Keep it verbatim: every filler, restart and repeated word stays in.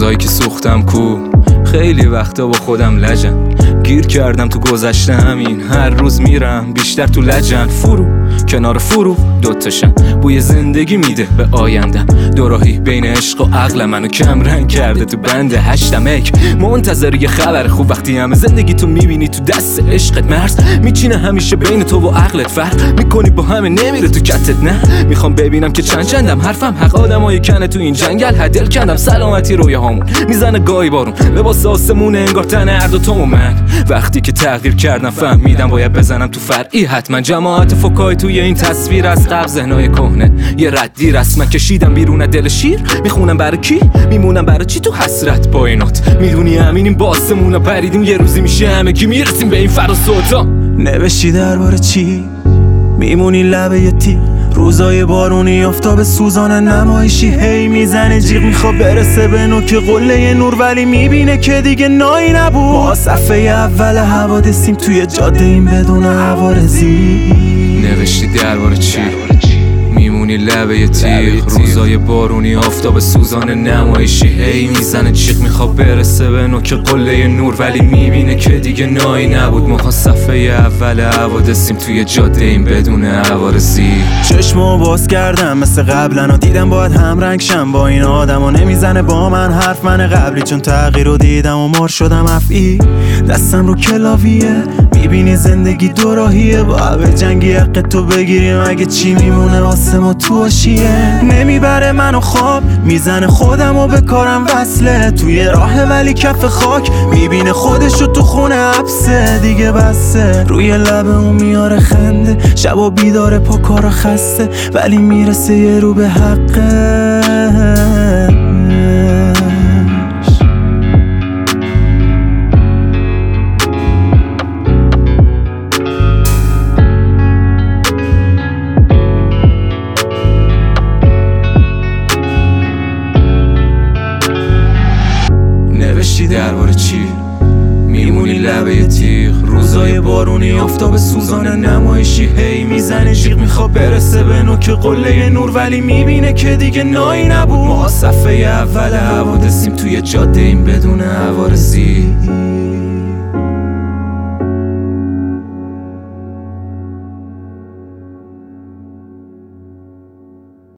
روزایی که سوختم کو، خیلی وقتا با خودم لجم، گیر کردم تو گذشته همین، هر روز میرم بیشتر تو لجن. فرو کنار فرو دوتاشن، بوی زندگی میده به آیندم، دوراهی بین عشق و عقل منو کم رنگ کرده تو بند هشتم اک. منتظر یه خبر خوب وقتی همه زندگی تو میبینی تو دست عشقت، مرز میچینه همیشه بین تو و عقلت، فرق میکنی با همه نمیره تو کتت. نه میخوام ببینم که چند چندم، حرفم حق آدمای کنه تو این جنگل، هدل کندم سلامتی روی هامون، میزنه گاهی بارون لباس آسمونه انگار تن هر دو تو. من وقتی که تغییر کردم فهمیدم باید بزنم تو فرعی، حتما جماعت فوکای توی این تصویر از قبل ذهنای کهنه یه ردی رسما کشیدم بیرون دل شیر. میخونم برای کی میمونم برای چی تو حسرت با اینات، میدونی همینیم باسمونا پریدیم یه روزی میشه همگی میرسیم به این فراز سلطان. نوشتی درباره چی میمونی لبه یه تی، روزای بارونی آفتاب سوزان نمایشی هی میزنه جیغ، میخواد برسه به نوک قله نور ولی میبینه که دیگه نایی نبود. ما صفحه اول حوادثیم توی جاده این بدون عوارضی. نوشتی درباره چی میمونی لبه یه تیغ، روزای بارونی آفتاب سوزان نمایشی هی میزنه جیغ، میخواد برسه به نوک قله نور ولی میبینه که دیگه نایی نبود. ما صفحه اول حوادثیم توی جاده این بدون عوارضی. چشمو باز کردم مثل قبلا و دیدم باید همرنگ شم با این آدم و نمیزنه با من حرف من قبلی، چون تغییر رو دیدم و مار شدم افعی. دستم رو کلاویه میبینی زندگی دوراهیه، با به جنگی حق تو بگیریم اگه چی میمونه واسه ما تو آشیه. نمیبره منو خواب میزنه خودم و به کارم وصله، توی راه ولی کف خاک میبینه خودشو تو خونه حبسه دیگه بسه. روی لبه اون میاره خنده شبا بیداره پا کارا خسته ولی میرسه یه رو به حقه. نوشتی درباره چی میمونی لبه یه تیغ، روزای بارونی آفتاب سوزان نمایشی هی میزنه جیغ، میخواد برسه به نوک قله نور ولی میبینه که دیگه نایی نبود. ما صفحه اول حوادثیم توی جاده این بدون عوارضی.